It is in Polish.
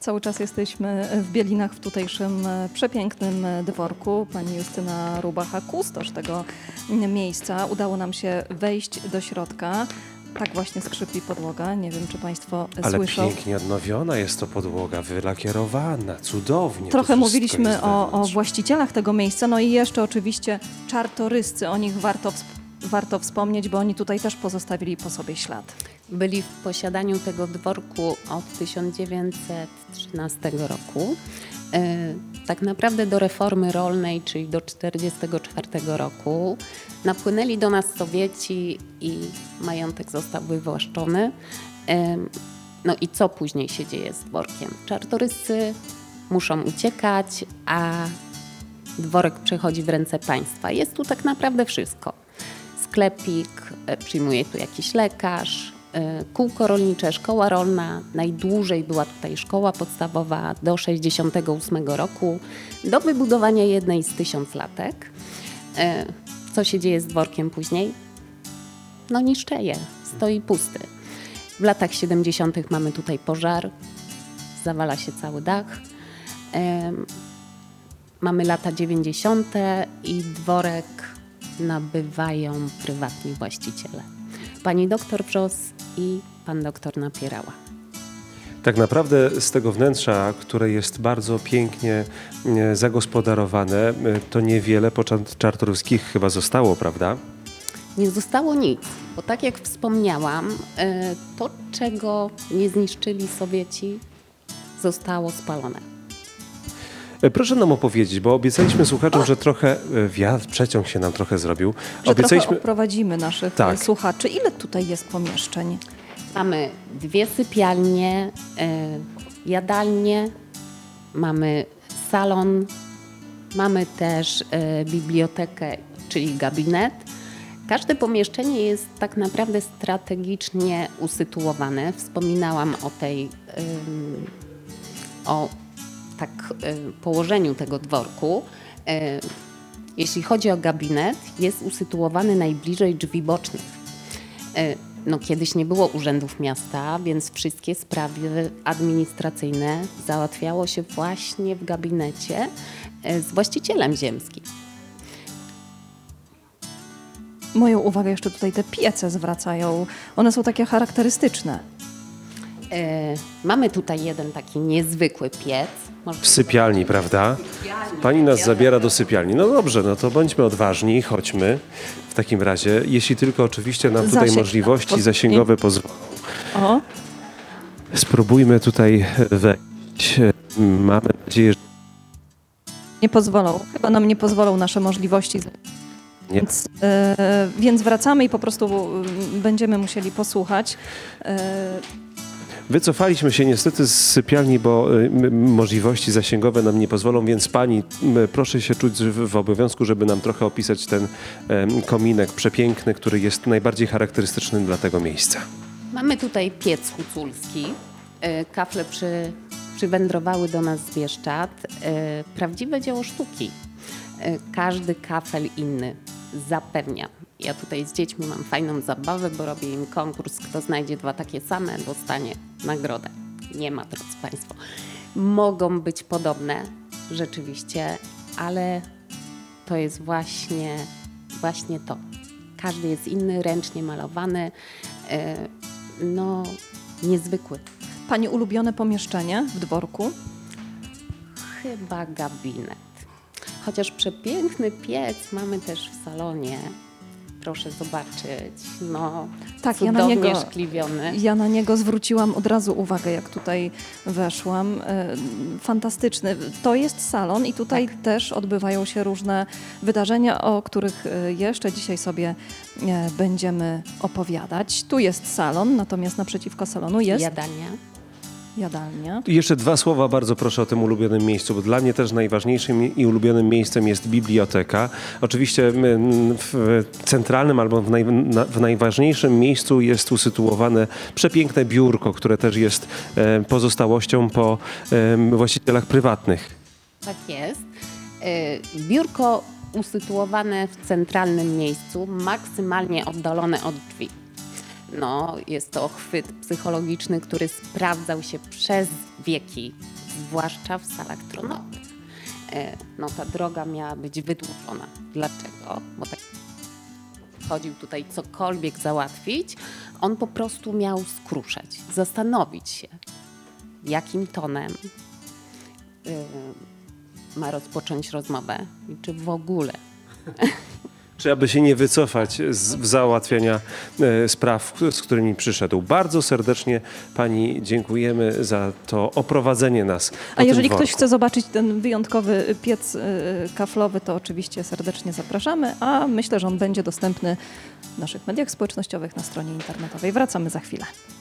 Cały czas jesteśmy w Bielinach, w tutejszym przepięknym dworku. Pani Justyna Rubacha, kustosz tego miejsca. Udało nam się wejść do środka. Tak właśnie skrzypi podłoga. Nie wiem, czy Państwo Ale słyszą. pięknie odnowiona jest to podłoga, wylakierowana, cudownie. Trochę to mówiliśmy jest o wewnątrz. właścicielach tego miejsca, no i jeszcze oczywiście czartoryscy. O nich warto wspomnieć, bo oni tutaj też pozostawili po sobie ślad. Byli w posiadaniu tego dworku od 1913 roku. Tak naprawdę do reformy rolnej, czyli do 1944 roku. Napłynęli do nas Sowieci i majątek został wywłaszczony. No i co później się dzieje z dworkiem? Czartoryscy muszą uciekać, a dworek przechodzi w ręce państwa. Jest tu tak naprawdę wszystko. Sklepik, przyjmuje tu jakiś lekarz, kółko rolnicze, szkoła rolna. Najdłużej była tutaj szkoła podstawowa do 1968 roku, do wybudowania jednej z 1000-latek. Co się dzieje z dworkiem później? No niszczeje, stoi pusty. W latach 70. mamy tutaj pożar, zawala się cały dach. Mamy lata 90. i dworek nabywają prywatni właściciele. Pani doktor Wrzos i pan doktor Napierała. Tak naprawdę z tego wnętrza, które jest bardzo pięknie zagospodarowane, to niewiele po czartorowskich chyba zostało, prawda? Nie zostało nic, bo tak jak wspomniałam, to czego nie zniszczyli Sowieci, zostało spalone. Proszę nam opowiedzieć, bo obiecaliśmy słuchaczom, że trochę wiatr, przeciąg się nam trochę zrobił. Że trochę oprowadzimy naszych Tak. słuchaczy. Ile tutaj jest pomieszczeń? Mamy 2 sypialnie, jadalnie, mamy salon, mamy też bibliotekę, czyli gabinet. Każde pomieszczenie jest tak naprawdę strategicznie usytuowane. Wspominałam o położeniu tego dworku. Jeśli chodzi o gabinet, jest usytuowany najbliżej drzwi bocznych. No, kiedyś nie było urzędów miasta, więc wszystkie sprawy administracyjne załatwiało się właśnie w gabinecie z właścicielem ziemskim. Moją uwagę jeszcze tutaj te piece zwracają. One są takie charakterystyczne. Mamy tutaj jeden taki niezwykły piec. W sypialni, prawda? Pani nas zabiera do sypialni. No dobrze, no to bądźmy odważni, chodźmy w takim razie. Jeśli tylko oczywiście nam tutaj Zasięg możliwości zasięgowe pozwolą. O, Spróbujmy tutaj wejść. Mamy nadzieję, że nie pozwolą. Chyba nam nie pozwolą nasze możliwości. nie. Więc wracamy i po prostu będziemy musieli posłuchać. Wycofaliśmy się niestety z sypialni, bo możliwości zasięgowe nam nie pozwolą, więc pani, proszę się czuć w obowiązku, żeby nam trochę opisać ten kominek przepiękny, który jest najbardziej charakterystyczny dla tego miejsca. Mamy tutaj piec huculski. Kafle przywędrowały do nas z Bieszczad. Prawdziwe dzieło sztuki. Każdy kafel inny, zapewniam. Ja tutaj z dziećmi mam fajną zabawę, bo robię im konkurs. Kto znajdzie 2 takie same, dostanie nagrodę. Nie ma, drodzy Państwo. Mogą być podobne, rzeczywiście, ale to jest właśnie to. Każdy jest inny, ręcznie malowany, no niezwykły. Pani ulubione pomieszczenie w dworku? Chyba gabinet. Chociaż przepiękny piec mamy też w salonie. Proszę zobaczyć, no Tak, cudownie szkliwiony. Ja na niego zwróciłam od razu uwagę, jak tutaj weszłam. Fantastyczny. To jest salon i tutaj też odbywają się różne wydarzenia, o których jeszcze dzisiaj sobie będziemy opowiadać. Tu jest salon, natomiast naprzeciwko salonu jest jadalnia. Jeszcze 2 słowa bardzo proszę o tym ulubionym miejscu, bo dla mnie też najważniejszym i ulubionym miejscem jest biblioteka. Oczywiście w centralnym albo w najważniejszym miejscu jest usytuowane przepiękne biurko, które też jest pozostałością po właścicielach prywatnych. Tak jest. Biurko usytuowane w centralnym miejscu, maksymalnie oddalone od drzwi. No, jest to chwyt psychologiczny, który sprawdzał się przez wieki, zwłaszcza w salach tronowych. No, ta droga miała być wydłużona. Dlaczego? Bo tak chodził tutaj cokolwiek załatwić, on po prostu miał skruszać, zastanowić się, jakim tonem ma rozpocząć rozmowę i czy w ogóle. Czy aby się nie wycofać w załatwiania spraw, z którymi przyszedł. Bardzo serdecznie Pani dziękujemy za to oprowadzenie nas po A jeżeli tym ktoś worku. chce zobaczyć ten wyjątkowy piec kaflowy, to oczywiście serdecznie zapraszamy, a myślę, że on będzie dostępny w naszych mediach społecznościowych, na stronie internetowej. Wracamy za chwilę.